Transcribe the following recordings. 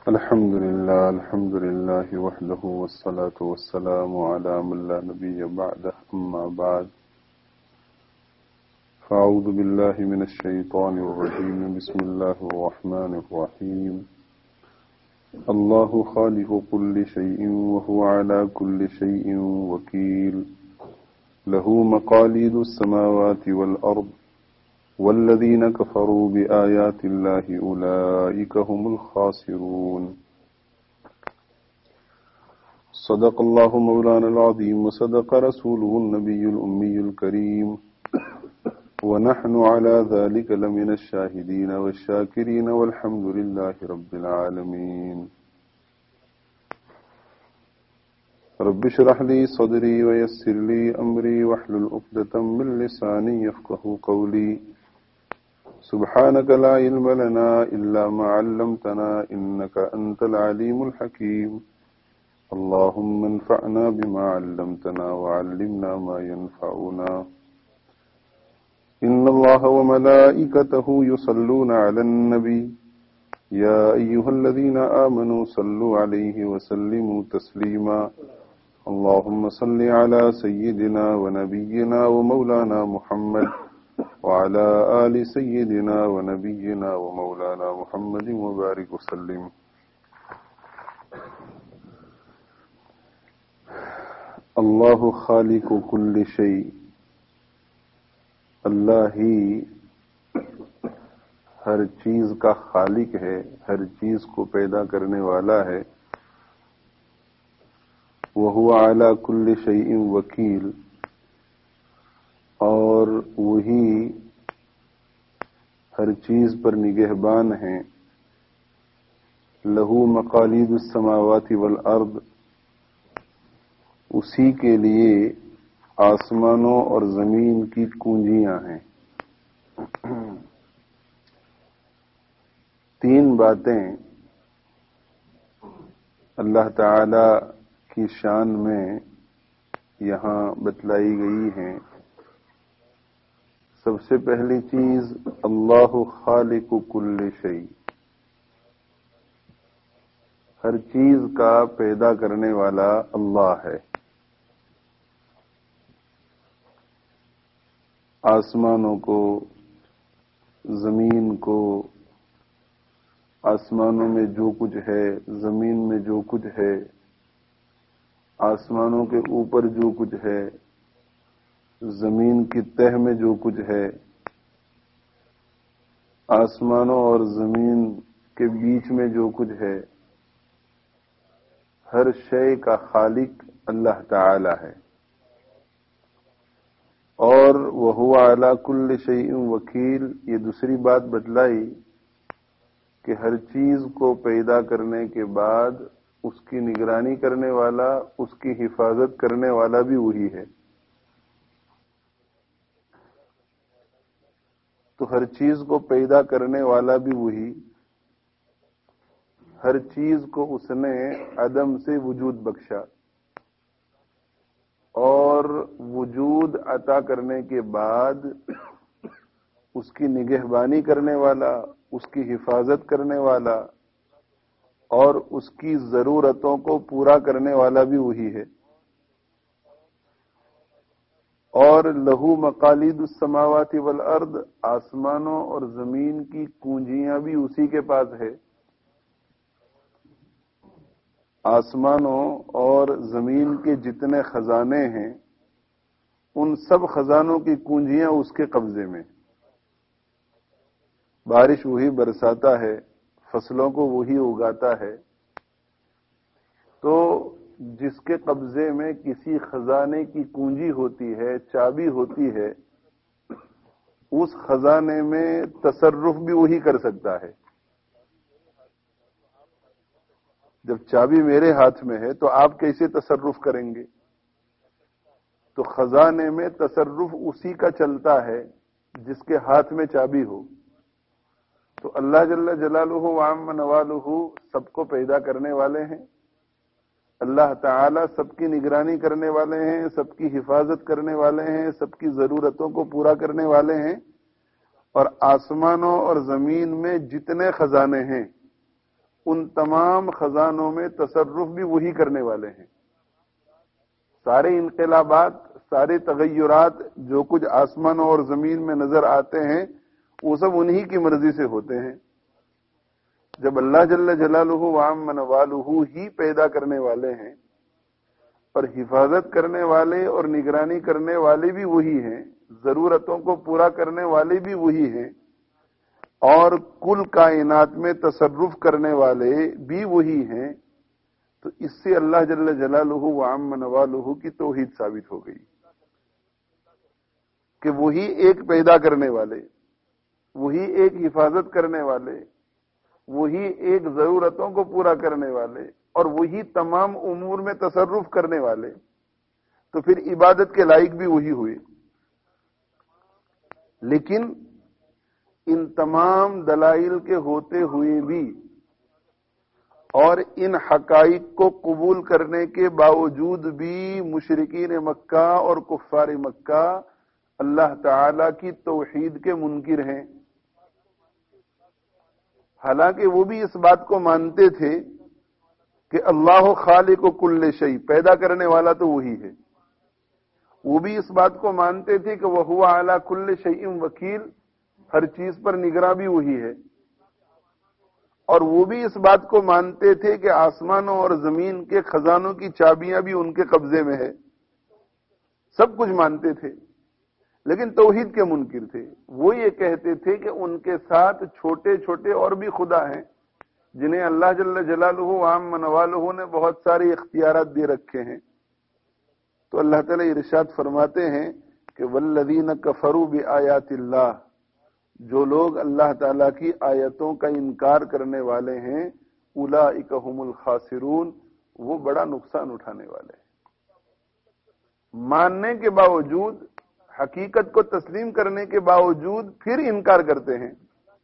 الحمد لله وحده والصلاة والسلام على من لا نبي بعده أما بعد فأعوذ بالله من الشيطان الرجيم بسم الله الرحمن الرحيم الله خالق كل شيء وهو على كل شيء وكيل له مقاليد السماوات والأرض والذين كفروا بآيات الله أولئك هم الخاسرون صدق الله مولانا العظيم وصدق رسوله النبي الأمي الكريم ونحن على ذلك لمن الشاهدين والشاكرين والحمد لله رب العالمين رب اشرح لي صدري ويسر لي أمري واحلل عقدة من لساني يفقهوا قولي سبحانك لا علم لنا إلا ما علمتنا إنك أنت العليم الحكيم اللهم انفعنا بما علمتنا وعلمنا ما ينفعنا إن الله وملائكته يصلون على النبي يا أيها الذين آمنوا صلوا عليه وسلموا تسليما اللهم صل على سيدنا ونبينا ومولانا محمد وعلى آل سيدنا ونبينا ومولانا محمد وبارك وسلم اللہ خالق کل شیء، اللہ ہی ہر چیز کا خالق ہے، ہر چیز کو پیدا کرنے والا ہے۔ وَهُوَ عَلَى كُلِّ شَيْءٍ وَكِيلٌ، اور وہی ہر چیز پر نگہبان ہیں۔ لَهُ مَقَالِيدُ السَّمَاوَاتِ وَالْأَرْضِ، اسی کے لیے آسمانوں اور زمین کی کنجیاں ہیں۔ تین باتیں اللہ تعالی کی شان میں یہاں بتلائی گئی ہیں۔ سب سے پہلی چیز اللہ خالق کل شیء، ہر چیز کا پیدا کرنے والا اللہ ہے۔ آسمانوں کو، زمین کو، آسمانوں میں جو کچھ ہے، زمین میں جو کچھ ہے، آسمانوں کے اوپر جو کچھ ہے، زمین کی تہ میں جو کچھ ہے، آسمانوں اور زمین کے بیچ میں جو کچھ ہے، ہر شے کا خالق اللہ تعالی ہے۔ اور وَهُوَ عَلَى كُلِّ شَيْءٍ وَكِيلٌ، یہ دوسری بات بتلائی کہ ہر چیز کو پیدا کرنے کے بعد اس کی نگرانی کرنے والا، اس کی حفاظت کرنے والا بھی وہی ہے۔ تو ہر چیز کو پیدا کرنے والا بھی وہی، ہر چیز کو اس نے عدم سے وجود بخشا، اور وجود عطا کرنے کے بعد اس کی نگہبانی کرنے والا، اس کی حفاظت کرنے والا اور اس کی ضرورتوں کو پورا کرنے والا بھی وہی ہے۔ اور لہو مقالید السماوات والارض، آسمانوں اور زمین کی کنجیاں بھی اسی کے پاس ہے۔ آسمانوں اور زمین کے جتنے خزانے ہیں، ان سب خزانوں کی کنجیاں اس کے قبضے میں۔ بارش وہی برساتا ہے، فصلوں کو وہی اگاتا ہے۔ تو جس کے قبضے میں کسی خزانے کی کنجی ہوتی ہے، چابی ہوتی ہے، اس خزانے میں تصرف بھی وہی کر سکتا ہے۔ جب چابی میرے ہاتھ میں ہے تو آپ کیسے تصرف کریں گے؟ تو خزانے میں تصرف اسی کا چلتا ہے جس کے ہاتھ میں چابی ہو۔ تو اللہ جل جلالہ وعم نوالہ سب کو پیدا کرنے والے ہیں، اللہ تعالی سب کی نگرانی کرنے والے ہیں، سب کی حفاظت کرنے والے ہیں، سب کی ضرورتوں کو پورا کرنے والے ہیں۔ اور آسمانوں اور زمین میں جتنے خزانے ہیں ان تمام خزانوں میں تصرف بھی وہی کرنے والے ہیں. سارے انقلابات، سارے تغیرات جو کچھ آسمانوں اور زمین میں نظر آتے ہیں وہ سب انہی کی مرضی سے ہوتے ہیں. جب اللہ جل جلالہ وعم نوالہ ہی پیدا کرنے والے ہیں اور حفاظت کرنے والے اور نگرانی کرنے والے بھی وہی ہیں، ضرورتوں کو پورا کرنے والے بھی وہی ہیں، اور کل کائنات میں تصرف کرنے والے بھی وہی ہیں، تو اس سے اللہ جل جلالہ وعم نوالہ کی توحید ثابت ہو گئی کہ وہی ایک پیدا کرنے والے، وہی ایک حفاظت کرنے والے، وہی ایک ضرورتوں کو پورا کرنے والے، اور وہی تمام امور میں تصرف کرنے والے، تو پھر عبادت کے لائق بھی وہی ہوئے. لیکن ان تمام دلائل کے ہوتے ہوئے بھی اور ان حقائق کو قبول کرنے کے باوجود بھی مشرکین مکہ اور کفار مکہ اللہ تعالی کی توحید کے منکر ہیں. حالانکہ وہ بھی اس بات کو مانتے تھے کہ اللہ خالق کل شیء، پیدا کرنے والا تو وہی ہے. وہ بھی اس بات کو مانتے تھے کہ وہو علی کل شیء وکیل، ہر چیز پر نگراں بھی وہی ہے. اور وہ بھی اس بات کو مانتے تھے کہ آسمانوں اور زمین کے خزانوں کی چابیاں بھی ان کے قبضے میں ہے. سب کچھ مانتے تھے لیکن توحید کے منکر تھے. وہ یہ کہتے تھے کہ ان کے ساتھ چھوٹے چھوٹے اور بھی خدا ہیں جنہیں اللہ جل جلالہ وعم نوالہ نے بہت سارے اختیارات دے رکھے ہیں. تو اللہ تعالیٰ ارشاد فرماتے ہیں کہ والذین کفروا بآیات اللہ، جو لوگ اللہ تعالیٰ کی آیتوں کا انکار کرنے والے ہیں، اولئک هم الخاسرون، وہ بڑا نقصان اٹھانے والے ہیں. ماننے کے باوجود، حقیقت کو تسلیم کرنے کے باوجود پھر انکار کرتے ہیں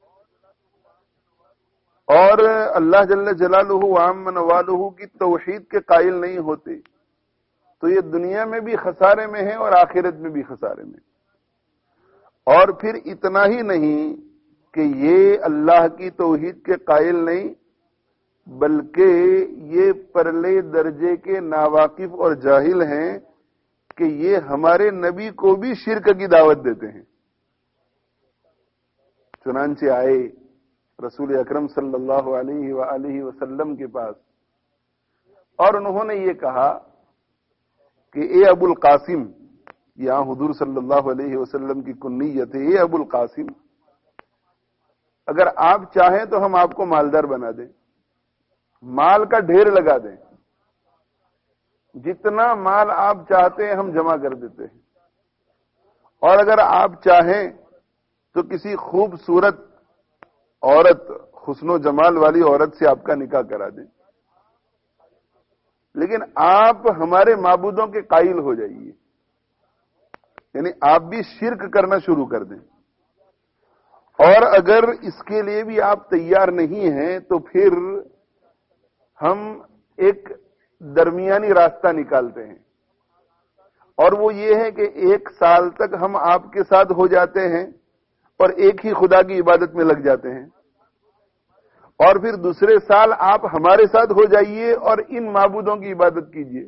اور اللہ جل جلالہ وعم نوالہ کی توحید کے قائل نہیں ہوتے، تو یہ دنیا میں بھی خسارے میں ہیں اور آخرت میں بھی خسارے میں. اور پھر اتنا ہی نہیں کہ یہ اللہ کی توحید کے قائل نہیں، بلکہ یہ پرلے درجے کے ناواقف اور جاہل ہیں کہ یہ ہمارے نبی کو بھی شرک کی دعوت دیتے ہیں. چنانچہ آئے رسول اکرم صلی اللہ علیہ وآلہ وسلم کے پاس اور انہوں نے یہ کہا کہ اے ابو القاسم، یہاں حضور صلی اللہ علیہ وسلم کی کنیت ہے، اے ابو القاسم، اگر آپ چاہیں تو ہم آپ کو مالدار بنا دیں، مال کا ڈھیر لگا دیں، جتنا مال آپ چاہتے ہیں ہم جمع کر دیتے ہیں، اور اگر آپ چاہیں تو کسی خوبصورت عورت، حسن و جمال والی عورت سے آپ کا نکاح کرا دیں، لیکن آپ ہمارے معبودوں کے قائل ہو جائیے، یعنی آپ بھی شرک کرنا شروع کر دیں. اور اگر اس کے لیے بھی آپ تیار نہیں ہیں تو پھر ہم ایک درمیانی راستہ نکالتے ہیں، اور وہ یہ ہے کہ 1 سال تک ہم آپ کے ساتھ ہو جاتے ہیں اور ایک ہی خدا کی عبادت میں لگ جاتے ہیں، اور پھر دوسرے سال آپ ہمارے ساتھ ہو جائیے اور ان معبودوں کی عبادت کیجیے.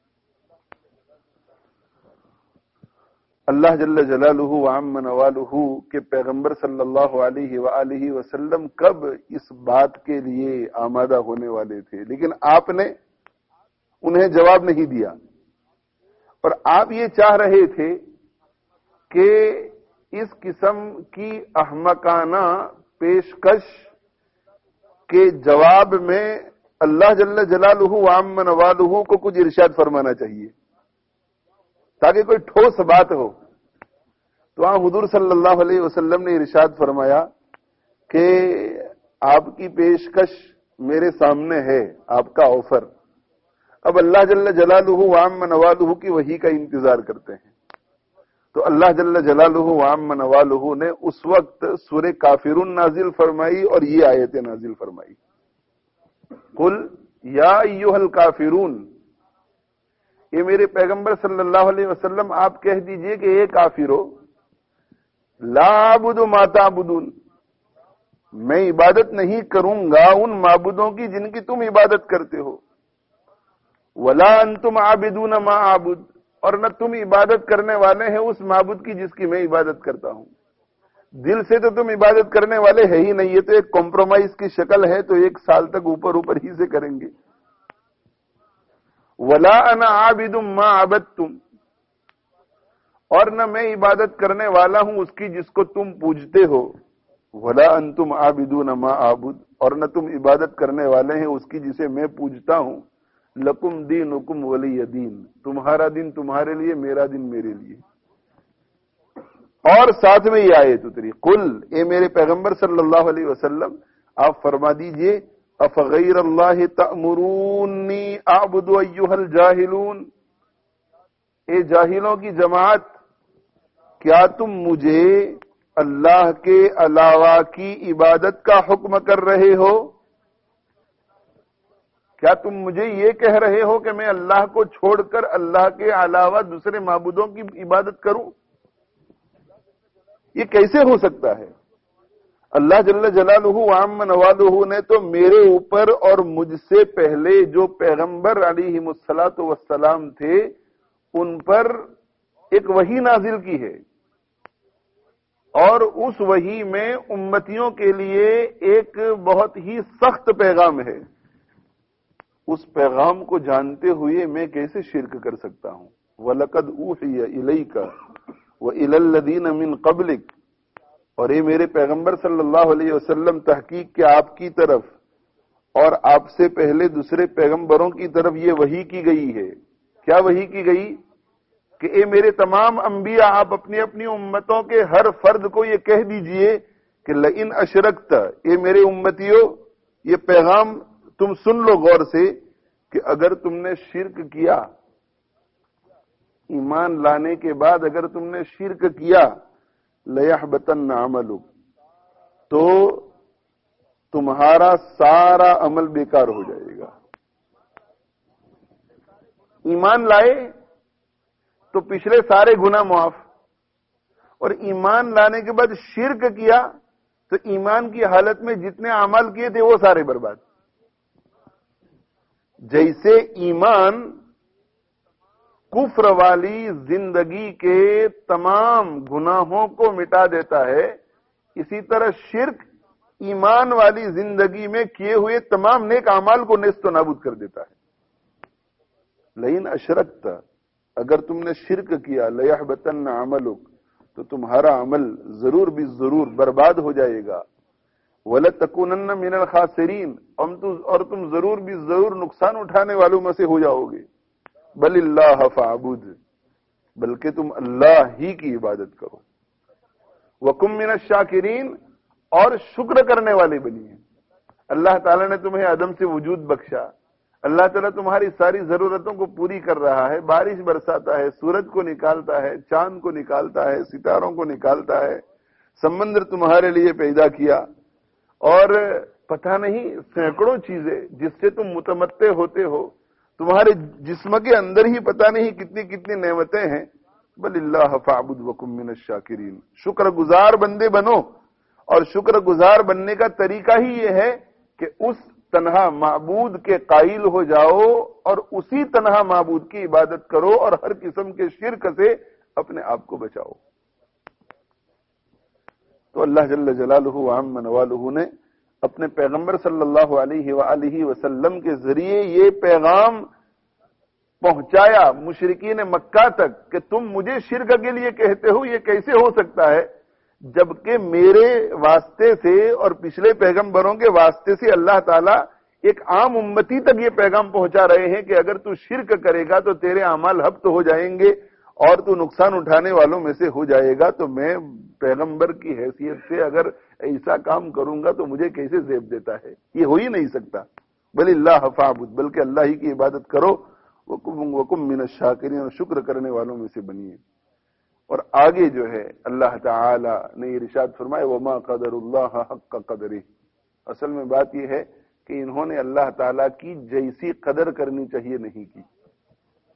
اللہ جل جلالہ وعم نوالہ کے پیغمبر صلی اللہ علیہ وآلہ وسلم کب اس بات کے لیے آمادہ ہونے والے تھے، لیکن آپ نے انہیں جواب نہیں دیا، اور آپ یہ چاہ رہے تھے کہ اس قسم کی احمقانہ پیشکش کے جواب میں اللہ جل جلالہ وعم نوالہ کو کچھ ارشاد فرمانا چاہیے تاکہ کوئی ٹھوس بات ہو. تو وہاں حضور صلی اللہ علیہ وسلم نے ارشاد فرمایا کہ آپ کی پیشکش میرے سامنے ہے، آپ کا آفر. اب اللہ جل جلالہ وعم نوالہ کی وحی کا انتظار کرتے ہیں. تو اللہ جل جلالہ وعم نوالہ نے اس وقت سورہ کافرون نازل فرمائی اور یہ آیتیں نازل فرمائی. قل یا ایھا الکافرون، یہ میرے پیغمبر صلی اللہ علیہ وسلم آپ کہہ دیجئے کہ اے کافرو، لا اعبد ما تعبدون، میں عبادت نہیں کروں گا ان معبودوں کی جن کی تم عبادت کرتے ہو. ولا انتم عابدون ما اعبد، اور نہ تم عبادت کرنے والے ہیں اس معبود کی جس کی میں عبادت کرتا ہوں. دل سے تو تم عبادت کرنے والے ہے ہی نہیں، یہ تو ایک کمپرومائز کی شکل ہے، تو ایک سال تک اوپر اوپر ہی سے کریں گے. ولا انا عابد ما عبدتم، اور نہ میں عبادت کرنے والا ہوں اس کی جس کو تم پوجتے ہو. ولا انتم عابدون ما اعبد، اور نہ تم عبادت کرنے والے ہیں اس کی جسے میں پوجتا ہوں. لکم دینکم ولی دین، تمہارا دن تمہارے لیے، میرا دن میرے لیے. اور ساتھ میں یہ آیت اتری، قل، اے میرے پیغمبر صلی اللہ علیہ وسلم آپ فرما دیجئے، افغیر اللہ تأمرونی اعبد ایھا الجاہلون، اے جاہلوں کی جماعت، کیا تم مجھے اللہ کے علاوہ کی عبادت کا حکم کر رہے ہو؟ کیا تم مجھے یہ کہہ رہے ہو کہ میں اللہ کو چھوڑ کر اللہ کے علاوہ دوسرے معبودوں کی عبادت کروں؟ یہ کیسے ہو سکتا ہے؟ اللہ جل جلالہ وعم نوالہ نے تو میرے اوپر اور مجھ سے پہلے جو پیغمبر علیہم الصلاۃ والسلام تھے ان پر ایک وحی نازل کی ہے، اور اس وحی میں امتیوں کے لیے ایک بہت ہی سخت پیغام ہے. اس پیغام کو جانتے ہوئے میں کیسے شرک کر سکتا ہوں؟ وَلَقَدْ أُوحِيَ إِلَيْكَ وَإِلَى الَّذِينَ مِنْ قَبْلِكَ، اور اے میرے پیغمبر صلی اللہ علیہ وسلم، تحقیق کہ آپ کی طرف اور آپ سے پہلے دوسرے پیغمبروں کی طرف یہ وحی کی گئی ہے. کیا وحی کی گئی؟ کہ اے میرے تمام انبیاء، آپ اپنی اپنی امتوں کے ہر فرد کو یہ کہہ دیجئے کہ لئن اشرکت، اے میرے امتیوں، یہ پیغام تم سن لو غور سے، کہ اگر تم نے شرک کیا، ایمان لانے کے بعد اگر تم نے شرک کیا، لَيَحْبَطَنَّ عَمَلُكَ، تو تمہارا سارا عمل بیکار ہو جائے گا. ایمان لائے تو پچھلے سارے گناہ معاف، اور ایمان لانے کے بعد شرک کیا تو ایمان کی حالت میں جتنے اعمال کیے تھے وہ سارے برباد. جیسے ایمان کفر والی زندگی کے تمام گناہوں کو مٹا دیتا ہے، اسی طرح شرک ایمان والی زندگی میں کیے ہوئے تمام نیک اعمال کو نیست و نابود کر دیتا ہے. لئن اشرکت، اگر تم نے شرک کیا، لَيَحْبَطَنَّ عَمَلُكَ، تو تمہارا عمل ضرور بھی ضرور برباد ہو جائے گا. وَلَتَكُونَنَّ مِنَ الْخَاسِرِينَ، اور تم ضرور بھی ضرور نقصان اٹھانے والوں میں سے ہو جاؤ گے. بل اللہ فاعبد، بلکہ تم اللہ ہی کی عبادت کرو. وَكُن مِّنَ الشَّاكِرِينَ، اور شکر کرنے والے بنیے. اللہ تعالیٰ نے تمہیں عدم سے وجود بخشا، اللہ تعالیٰ تمہاری ساری ضرورتوں کو پوری کر رہا ہے، بارش برساتا ہے، سورج کو نکالتا ہے، چاند کو نکالتا ہے، ستاروں کو نکالتا ہے، سمندر تمہارے لیے پیدا کیا، اور پتہ نہیں سینکڑوں چیزیں جس سے تم متمتع ہوتے ہو. تمہارے جسم کے اندر ہی پتہ نہیں کتنی کتنی نعمتیں ہیں. بل اللہ فاعبد وکن من الشاکرین، شکر گزار بندے بنو، اور شکر گزار بننے کا طریقہ ہی یہ ہے کہ اس تنہا معبود کے قائل ہو جاؤ اور اسی تنہا معبود کی عبادت کرو، اور ہر قسم کے شرک سے اپنے آپ کو بچاؤ. تو اللہ جل جلالہ وعم نوالہ نے اپنے پیغمبر صلی اللہ علیہ وآلہ وسلم کے ذریعے یہ پیغام پہنچایا مشرکین مکہ تک کہ تم مجھے شرک کے لیے کہتے ہو، یہ کیسے ہو سکتا ہے جبکہ میرے واسطے سے اور پچھلے پیغمبروں کے واسطے سے اللہ تعالیٰ ایک عام امتی تک یہ پیغام پہنچا رہے ہیں کہ اگر تو شرک کرے گا تو تیرے اعمال ہبط ہو جائیں گے اور تو نقصان اٹھانے والوں میں سے ہو جائے گا. تو میں پیغمبر کی حیثیت سے اگر ایسا کام کروں گا تو مجھے کیسے زیب دیتا ہے؟ یہ ہو ہی نہیں سکتا. بل اللہ فاعبد، بلکہ اللہ ہی کی عبادت کرو. وکم من الشاکرین، اور شکر کرنے والوں میں سے بنیے. اور آگے جو ہے اللہ تعالی نے یہ ارشاد فرمایا وما قدر اللہ حق قدرہ. اصل میں بات یہ ہے کہ انہوں نے اللہ تعالی کی جیسی قدر کرنی چاہیے نہیں کی.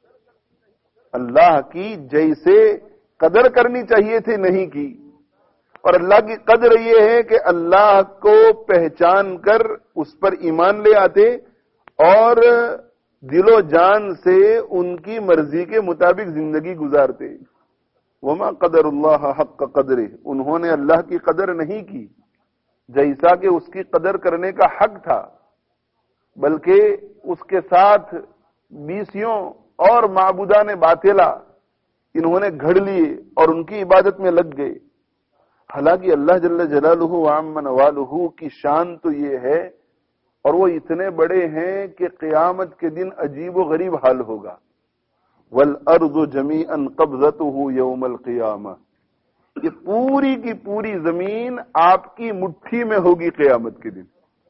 اللہ کی جیسے قدر کرنی چاہیے تھی نہیں کی. اور اللہ کی قدر یہ ہے کہ اللہ کو پہچان کر اس پر ایمان لے آتے اور دل و جان سے ان کی مرضی کے مطابق زندگی گزارتے. وما قدر اللہ حق قدرہ، انہوں نے اللہ کی قدر نہیں کی جیسا کہ اس کی قدر کرنے کا حق تھا، بلکہ اس کے ساتھ بیسیوں اور معبودان باطلا انہوں نے گھڑ لیے اور ان کی عبادت میں لگ گئے. حالانکہ اللہ جل جلالہ وعم نوالہ کی شان تو یہ ہے اور وہ اتنے بڑے ہیں کہ قیامت کے دن عجیب و غریب حال ہوگا. والارض جمیعا قبضتہ یوم القیامہ، یہ پوری کی پوری زمین آپ کی مٹھی میں ہوگی قیامت کے دن.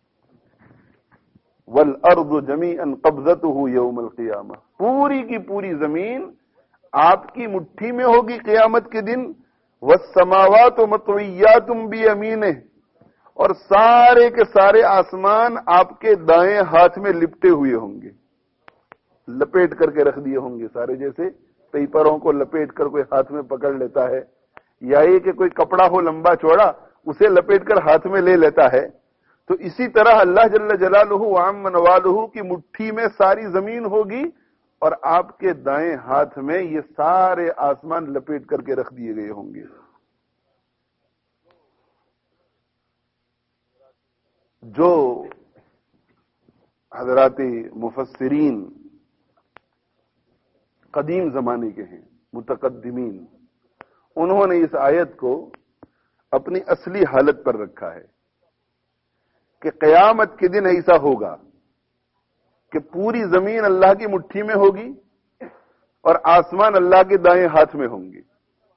والارض جمیعا قبضتہ یوم القیامہ، پوری کی پوری زمین آپ کی مٹھی میں ہوگی قیامت کے دن. والسماوات مطویات بیمینہ، اور سارے کے سارے آسمان آپ کے دائیں ہاتھ میں لپٹے ہوئے ہوں گے، لپیٹ کر کے رکھ دیے ہوں گے سارے، جیسے پیپروں کو لپیٹ کر کوئی ہاتھ میں پکڑ لیتا ہے، یا یہ کہ کوئی کپڑا ہو لمبا چوڑا اسے لپیٹ کر ہاتھ میں لے لیتا ہے. تو اسی طرح اللہ جل جلالہ وعم نوالہ کی مٹھی میں ساری زمین ہوگی اور آپ کے دائیں ہاتھ میں یہ سارے آسمان لپیٹ کر کے رکھ دیے گئے ہوں گے. جو حضرات مفسرین قدیم زمانے کے ہیں، متقدمین، انہوں نے اس آیت کو اپنی اصلی حالت پر رکھا ہے کہ قیامت کے دن ایسا ہوگا کہ پوری زمین اللہ کی مٹھی میں ہوگی اور آسمان اللہ کے دائیں ہاتھ میں ہوں گے.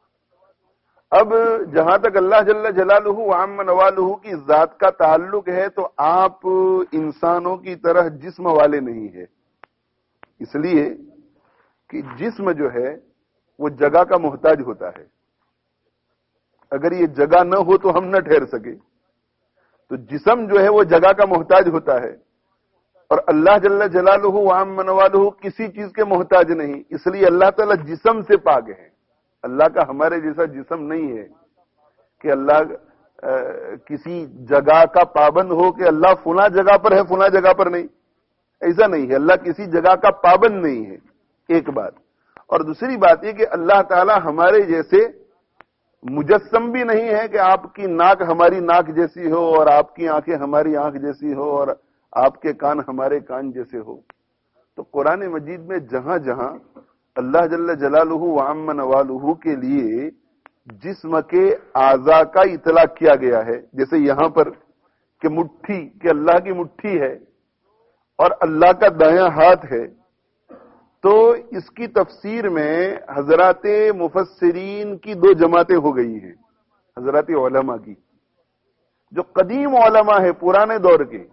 اب جہاں تک اللہ جل جلالہ وعم نوالہ کی ذات کا تعلق ہے تو آپ انسانوں کی طرح جسم والے نہیں ہیں، اس لیے کہ جسم جو ہے وہ جگہ کا محتاج ہوتا ہے. اگر یہ جگہ نہ ہو تو ہم نہ ٹھہر سکے، تو جسم جو ہے وہ جگہ کا محتاج ہوتا ہے، اور اللہ جل جلالہ وعم نوالہ کسی چیز کے محتاج نہیں، اس لیے اللہ تعالیٰ جسم سے پاک ہے. اللہ کا ہمارے جیسا جسم نہیں ہے کہ اللہ کسی جگہ کا پابند ہو کہ اللہ فلاں جگہ پر ہے فلاں جگہ پر نہیں، ایسا نہیں ہے. اللہ کسی جگہ کا پابند نہیں ہے، ایک بات. اور دوسری بات یہ کہ اللہ تعالیٰ ہمارے جیسے مجسم بھی نہیں ہے کہ آپ کی ناک ہماری ناک جیسی ہو اور آپ کی آنکھیں ہماری آنکھ جیسی ہو اور آپ کے کان ہمارے کان جیسے ہو. تو قرآن مجید میں جہاں جہاں اللہ جل جلالہ وعم نوالہ کے لیے جسم کے اعضاء کا اطلاق کیا گیا ہے، جیسے یہاں پر کہ مٹھی، کہ اللہ کی مٹھی ہے اور اللہ کا دایاں ہاتھ ہے، تو اس کی تفسیر میں حضرات مفسرین کی دو جماعتیں ہو گئی ہیں. حضرات علماء کی، جو قدیم علماء ہے پرانے دور کے،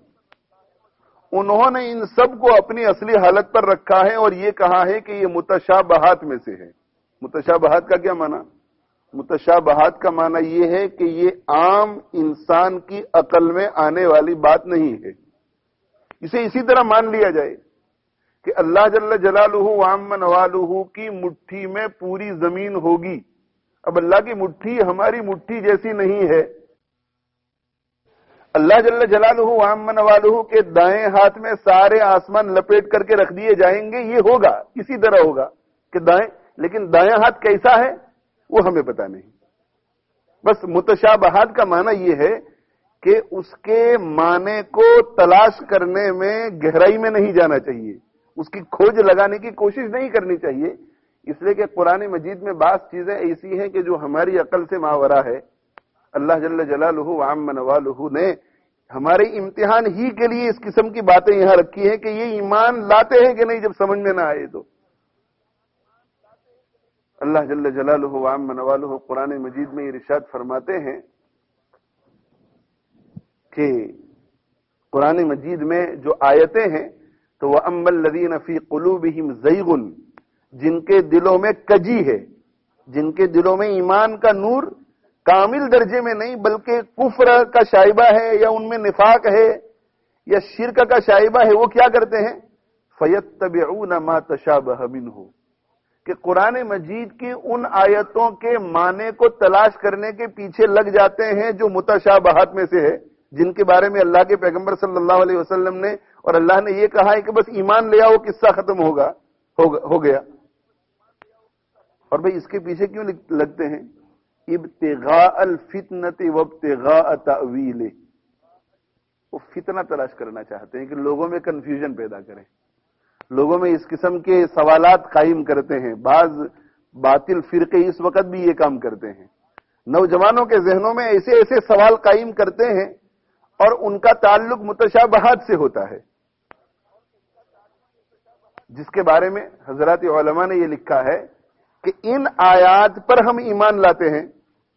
انہوں نے ان سب کو اپنی اصلی حالت پر رکھا ہے اور یہ کہا ہے کہ یہ متشابہات میں سے ہے. متشابہات کا کیا معنی؟ متشابہات کا معنی یہ ہے کہ یہ عام انسان کی عقل میں آنے والی بات نہیں ہے. اسے اسی طرح مان لیا جائے کہ اللہ جل جلالہ وعم نوالہ کی مٹھی میں پوری زمین ہوگی. اب اللہ کی مٹھی ہماری مٹھی جیسی نہیں ہے. اللہ جل جلالہ وعم نوالہ کے دائیں ہاتھ میں سارے آسمان لپیٹ کر کے رکھ دیے جائیں گے، یہ ہوگا اسی طرح ہوگا کہ لیکن دائیں ہاتھ کیسا ہے وہ ہمیں پتہ نہیں. بس متشابہات کا معنی یہ ہے کہ اس کے معنی کو تلاش کرنے میں گہرائی میں نہیں جانا چاہیے، اس کی کھوج لگانے کی کوشش نہیں کرنی چاہیے، اس لیے کہ قرآن مجید میں بعض چیزیں ایسی ہیں کہ جو ہماری عقل سے ماورا ہے. اللہ جل جلالہ وعم نوالہ نے ہمارے امتحان ہی کے لیے اس قسم کی باتیں یہاں رکھی ہیں کہ یہ ایمان لاتے ہیں کہ نہیں جب سمجھ میں نہ آئے تو. اللہ جل جلالہ وعم نوالہ قرآن مجید میں ارشاد فرماتے ہیں کہ قرآن مجید میں جو آیتیں ہیں تو وَأَمَّا الَّذِينَ فِي قُلُوبِهِمْ زَيْغٌ، جن کے دلوں میں کجی ہے، جن کے دلوں میں ایمان کا نور کامل درجے میں نہیں بلکہ کفر کا شائبہ ہے یا ان میں نفاق ہے یا شرک کا شائبہ ہے، وہ کیا کرتے ہیں؟ فَيَتَّبِعُونَ مَا تَشَابَهَ مِنْهُ، کہ قرآن مجید کی ان آیتوں کے معنی کو تلاش کرنے کے پیچھے لگ جاتے ہیں جو متشابہات میں سے ہے، جن کے بارے میں اللہ کے پیغمبر صلی اللہ علیہ وسلم نے اور اللہ نے یہ کہا ہے کہ بس ایمان لے آؤ، قصہ ختم ہو گیا۔ اور بھئی اس کے پیچھے کیوں لگتے ہیں؟ ابتغاء الفتنۃ وابتغاء تأویلہ، وہ فتنہ تلاش کرنا چاہتے ہیں کہ لوگوں میں کنفیوژن پیدا کریں، لوگوں میں اس قسم کے سوالات قائم کرتے ہیں۔ بعض باطل فرقے اس وقت بھی یہ کام کرتے ہیں، نوجوانوں کے ذہنوں میں ایسے ایسے سوال قائم کرتے ہیں اور ان کا تعلق متشابہات سے ہوتا ہے، جس کے بارے میں حضرات علماء نے یہ لکھا ہے کہ ان آیات پر ہم ایمان لاتے ہیں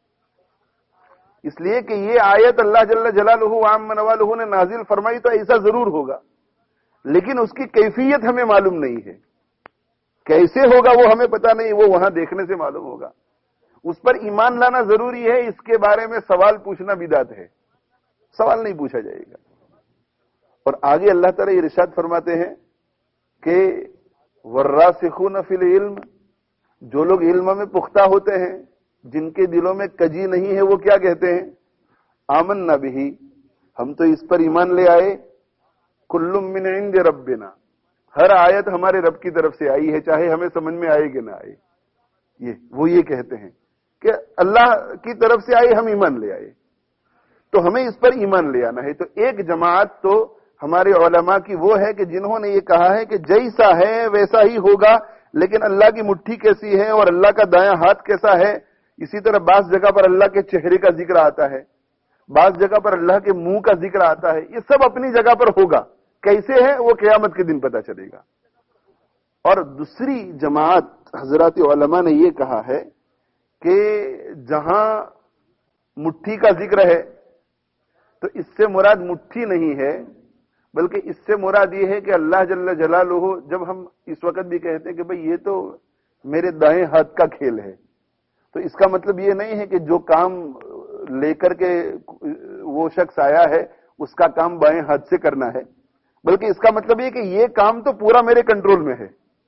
اس لیے کہ یہ آیت اللہ جل جلالہ وعم نوالہ نے نازل فرمائی تو ایسا ضرور ہوگا، لیکن اس کی کیفیت ہمیں معلوم نہیں ہے، کیسے ہوگا وہ ہمیں پتہ نہیں، وہ وہاں دیکھنے سے معلوم ہوگا۔ اس پر ایمان لانا ضروری ہے، اس کے بارے میں سوال پوچھنا بدعت ہے، سوال نہیں پوچھا جائے گا۔ اور آگے اللہ تعالیٰ یہ ارشاد فرماتے ہیں کہ والراسخون فی العلم، جو لوگ علم میں پختہ ہوتے ہیں، جن کے دلوں میں کجی نہیں ہے، وہ کیا کہتے ہیں؟ آمنا بہ، ہم تو اس پر ایمان لے آئے، کل من عند ربنا، ہر آیت ہمارے رب کی طرف سے آئی ہے، چاہے ہمیں سمجھ میں آئے کہ نہ آئے۔ وہ یہ کہتے ہیں کہ اللہ کی طرف سے آئی، ہم ایمان لے آئے، تو ہمیں اس پر ایمان لے آنا ہے۔ تو ایک جماعت تو ہمارے علماء کی وہ ہے کہ جنہوں نے یہ کہا ہے کہ جیسا ہے ویسا ہی ہوگا، لیکن اللہ کی مٹھی کیسی ہے اور اللہ کا دایاں ہاتھ کیسا ہے، اسی طرح بعض جگہ پر اللہ کے چہرے کا ذکر آتا ہے، بعض جگہ پر اللہ کے منہ کا ذکر آتا ہے، یہ سب اپنی جگہ پر ہوگا، کیسے ہے وہ قیامت کے دن پتہ چلے گا۔ اور دوسری جماعت حضرات علماء نے یہ کہا ہے کہ جہاں مٹھی کا ذکر ہے تو اس سے مراد مٹھی نہیں ہے، بلکہ اس سے مراد یہ ہے کہ اللہ جل جلالہ، جب ہم اس وقت بھی کہتے ہیں کہ بھئی یہ تو میرے دائیں ہاتھ کا کھیل ہے، تو اس کا مطلب یہ نہیں ہے کہ جو کام لے کر کے وہ شخص آیا ہے اس کا کام بائیں ہاتھ سے کرنا ہے، بلکہ اس کا مطلب یہ کہ یہ کام تو پورا میرے کنٹرول میں ہے۔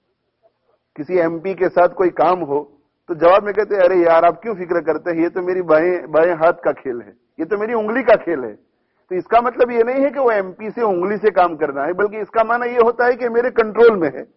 کسی ایم پی کے ساتھ کوئی کام ہو تو جواب میں کہتے ہیں ارے یار آپ کیوں فکر کرتے ہیں، یہ تو میری بائیں ہاتھ کا کھیل ہے، یہ تو میری انگلی کا کھیل ہے۔ تو اس کا مطلب یہ نہیں ہے کہ وہ ایم پی سے انگلی سے کام کرنا ہے، بلکہ اس کا معنی یہ ہوتا ہے کہ میرے کنٹرول میں ہے۔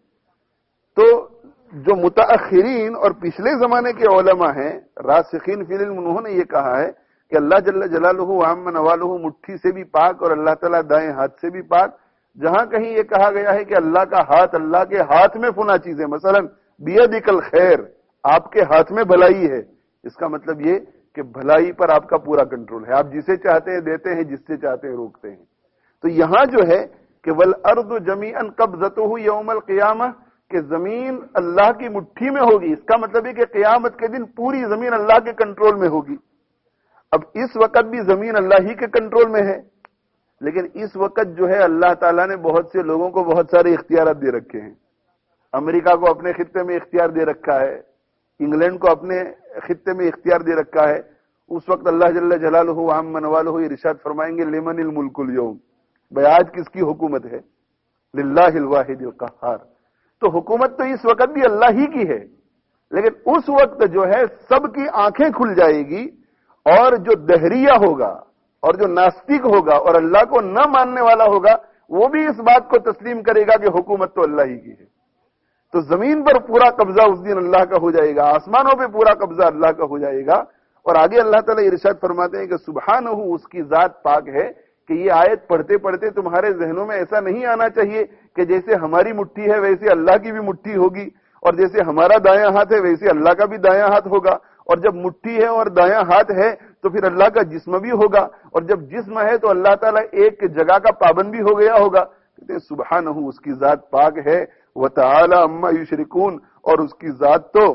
تو جو متاخرین اور پچھلے زمانے کے علماء ہیں راسخین فی العلم، انہوں نے یہ کہا ہے کہ اللہ جل جلالہ وعم نوالہ مٹھی سے بھی پاک اور اللہ تعالیٰ دائیں ہاتھ سے بھی پاک۔ جہاں کہیں یہ کہا گیا ہے کہ اللہ کا ہاتھ، اللہ کے ہاتھ میں فنا چیزیں، مثلا بیدک الخیر، آپ کے ہاتھ میں بھلائی ہے، اس کا مطلب یہ کہ بھلائی پر آپ کا پورا کنٹرول ہے، آپ جسے چاہتے ہیں دیتے ہیں، جس سے چاہتے ہیں روکتے ہیں۔ تو یہاں جو ہے کہ والارض جمیعا قبضتہ یوم القیامہ، کہ زمین اللہ کی مٹھی میں ہوگی، اس کا مطلب ہے کہ قیامت کے دن پوری زمین اللہ کے کنٹرول میں ہوگی۔ اب اس وقت بھی زمین اللہ ہی کے کنٹرول میں ہے، لیکن اس وقت جو ہے اللہ تعالیٰ نے بہت سے لوگوں کو بہت سارے اختیارات دے رکھے ہیں۔ امریکہ کو اپنے خطے میں اختیار دے رکھا ہے، انگلینڈ کو اپنے خطے میں اختیار دے رکھا ہے۔ اس وقت اللہ جل جلالہ وعم نوالہ ارشاد فرمائیں گے لمن الملک اليوم، بھئی آج کس کی حکومت ہے؟ للہ الواحد القہار۔ تو حکومت تو اس وقت بھی اللہ ہی کی ہے، لیکن اس وقت جو ہے سب کی آنکھیں کھل جائے گی، اور جو دہریہ ہوگا اور جو ناستک ہوگا اور اللہ کو نہ ماننے والا ہوگا وہ بھی اس بات کو تسلیم کرے گا کہ حکومت تو اللہ ہی کی ہے۔ تو زمین پر پورا قبضہ اس دن اللہ کا ہو جائے گا، آسمانوں پہ پورا قبضہ اللہ کا ہو جائے گا۔ اور آگے اللہ تعالیٰ ارشاد فرماتے ہیں کہ سبحانہ، اس کی ذات پاک ہے کہ یہ آیت پڑھتے پڑھتے تمہارے ذہنوں میں ایسا نہیں آنا چاہیے کہ جیسے ہماری مٹھی ہے ویسے اللہ کی بھی مٹھی ہوگی، اور جیسے ہمارا دایاں ہاتھ ہے ویسے اللہ کا بھی دایاں ہاتھ ہوگا، اور جب مٹھی ہے اور دایاں ہاتھ ہے تو پھر اللہ کا جسم بھی ہوگا، اور جب جسم ہے تو اللہ تعالیٰ ایک جگہ کا پابند بھی ہو گیا ہوگا۔ کہتے ہیں سبحانہ، اس کی ذات پاک ہے، وتعالی عما یشرکون، اور اس کی ذات تو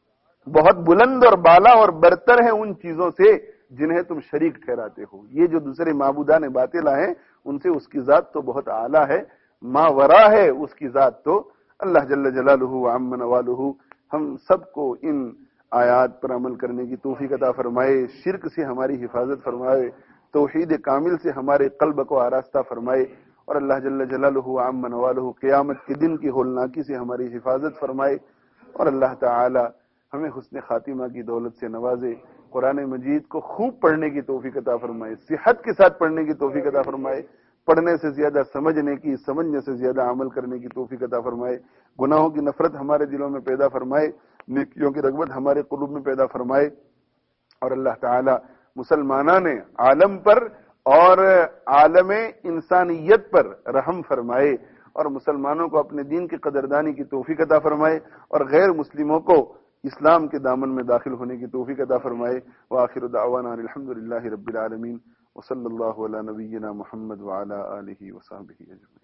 بہت بلند اور بالا اور برتر ہے ان چیزوں سے جنہیں تم شریک ٹھہراتے ہو۔ یہ جو دوسرے معبودان باطل ہیں ان سے اس کی ذات تو بہت اعلیٰ ہے، ما ورا ہے اس کی ذات تو۔ اللہ جل جلالہ وعم نوالہ ہم سب کو ان آیات پر عمل کرنے کی توفیق عطا فرمائے، شرک سے ہماری حفاظت فرمائے، توحید کامل سے ہمارے قلب کو آراستہ فرمائے، اور اللہ جل جلالہ وعم نوالہ قیامت کے دن کی ہولناکی سے ہماری حفاظت فرمائے۔ اور اللہ تعالی ہمیں حسن خاتمہ کی دولت سے نوازے، قرآن مجید کو خوب پڑھنے کی توفیق عطا فرمائے، صحت کے ساتھ پڑھنے کی توفیق عطا فرمائے، پڑھنے سے زیادہ سمجھنے کی، سمجھنے سے زیادہ عمل کرنے کی توفیق عطا فرمائے، گناہوں کی نفرت ہمارے دلوں میں پیدا فرمائے، نیکیوں کی رغبت ہمارے قلوب میں پیدا فرمائے، اور اللہ تعالی مسلمانان عالم پر اور عالم انسانیت پر رحم فرمائے، اور مسلمانوں کو اپنے دین کی قدردانی کی توفیق عطا فرمائے، اور غیر مسلموں کو اسلام کے دامن میں داخل ہونے کی توفیق عطا فرمائے۔ وآخر دعوانا الحمدللہ رب العالمین، وصلی اللہ علی نبینا محمد وعلی آلہ وصحبہ اجمعین۔